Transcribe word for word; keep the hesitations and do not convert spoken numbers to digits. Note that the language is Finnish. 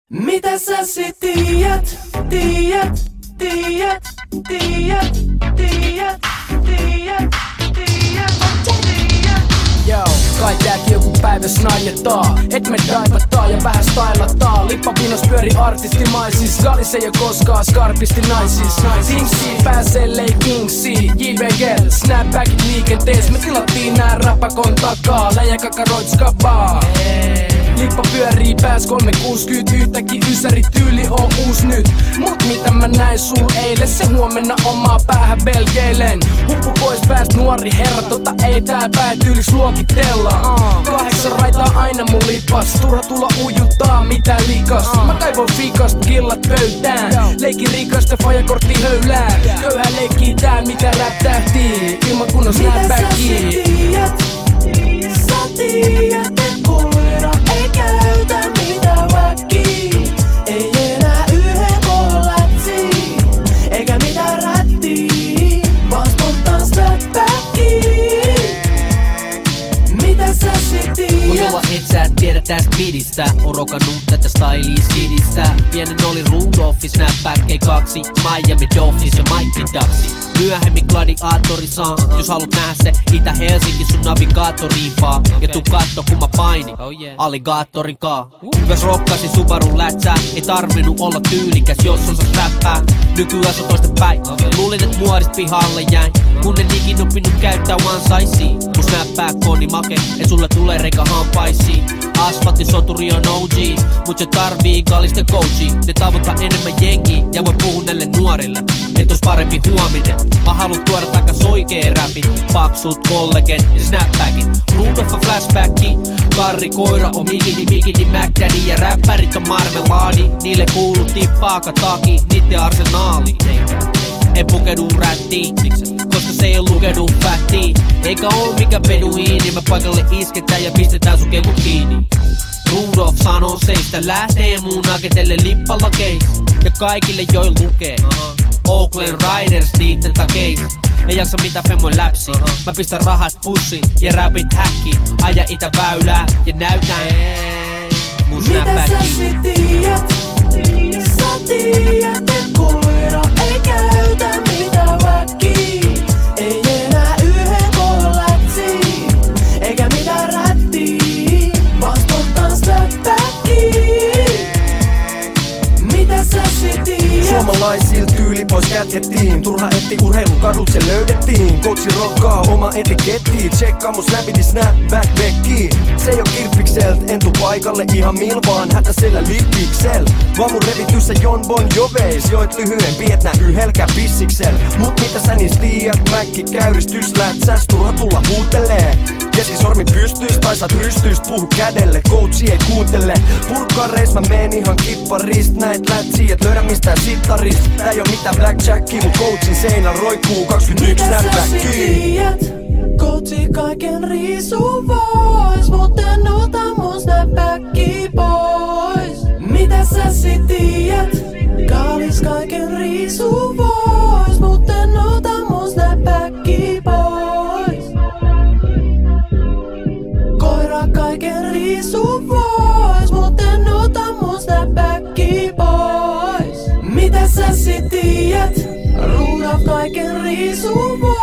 Mitä sä sit tiiät, tiiät, tiiät, tiiät, tiiät, tiiät, tiiät, tiiät. Joo, kai tääkin joku päivä snajetaa, et me daivataan ja vähän stylataan. Lippapinos pyöri artistimaisis, Galis ei oo koskaan skarpisti naisis. Kingsi pääsellei Kingsi, J V G, snapbackit liikentees. Me tilattiin nää rapakon takaa, läjä kakaroit skabaa. Lippa pyörii pääs kolme kuusikymmentä, yhtäkin ysäri tyyli on uus nyt. Mut mitä mä näin sul eilen, se huomenna omaa päähän belgeilen. Huppu pois pääst nuori herra, tota ei tää päätyyliks luokitella. Kahdeksan raitaa aina mun lipas, turha tulla ujuttaa mitä likas. Mä kaivon fikast, killat pöytään, leikin rikasta fajakortti höylään. Köyhä leikkii tää mitä rap tähtii, ilman kunnon snapbackia. Mitä sä tiiät, sä tiiät, et koira ei käytä mitä väkkii. Ei enää yhden kolatsi, eikä mitään rättii, vaan spontaan snapbackia. Mitä sä sit tiiät? Mut jolla et sä tiedä tästä bidistä, on rokannut tätä styliä skidistä. Pienen oli Rudolfi, snapback ei kaksi, Miami Dolphins ja Mike Ducksi. Myöhemmin gladiaattori saa, jos haluat nähdä se Itä-Helsinki sun navigaattoriin vaan. Ja tuu katto kun mä painin, alligaattorin kaa. Myös rokkasin Subarun lätsää, ei tarvinnut olla tyylikäs jos osas räppää. Nykyään se on toista päin, luulin et muodist pihalle jäin. Kun en ikin oppinut käyttää one sizea. Mun snapback on niin make, et sulle tulee reikä hampaisiin. Asfalttisoturi on O G, mut se tarvii kallista coachia. Ne tavoittaa enemmän jengiä ja voi puhua näille nuorille, et ois parempi huominen. Mä haluun tuoda takas oikeen rapin, paksut kollegen ja snapbackin. Rudolfa flashbacki, Karri koira on Mikini, Mikini, McDaddy ja räppärit on marmelaadi. Niille kuuluu tippaa kataki, niitten arsenaali. En pukeudu rättiin, koska se ei oo lukenut fättiin. Eikä oo mikä beduiini, mä paikalle isketään ja pistetään sun kekut kiinni. Rudolf sanoo seistä, lähtee muun naketelle lippalakeis. Ja kaikille joi lukee Oakland Riders niitten takeis. Ei jaksa mitä femmoin läpsi, mä pistän rahat pussiin ja rapit häkkiin. Aja itä väylää ja näytän mun snapbackiin. Mitä sä sit tiiät, sä tiiät, et koira ei käytä mitä väkkii. Ei enää yhden kolatsi, eikä mitään rättii, vaan spontaan snapbackia. Mitä sä sit tiiät? Suomalaisil tyyli pois kätkettiin, turha etti urheilun kadut se löydettiin. Coachi rokkaa oma etiketti, tsekkaa mun snapiti snapback vekki. Se ei oo kirppikselt, en tuu paikalle ihan mil vaan hätäsellä lippiksel. Vaan mun revityssä Jon Bon Joveis, joit lyhyempi et nää yhdelkään pissiksel. Mut mitä sä niis tiiät, mäkki käyristys lätsäs, turha tulla huutelee. Keskisormi pystyis tai saat rystyis, puhu kädelle, coachi ei kuuntele. Purkkareis mä meen ihan kipparist, näet lätsiä et löydä mistään sittarist. Tää ei oo mitään blackjackia, mut coachin seinä roikkuu kaksikymmentäyksi snapbackia. Mitä sä tiiät? Coachi kaiken riisuu vois, mut en ota mun snapbackia pois. Mitä sä sit tiiät? Galis kaiken riisuu vois, mut en ota mun snapbackia pois. Koira kaiken riisuu vois, mut en ota mun snapbackia pois. Mitä sä sit tiiät? Rudolf kaiken riisuu vois.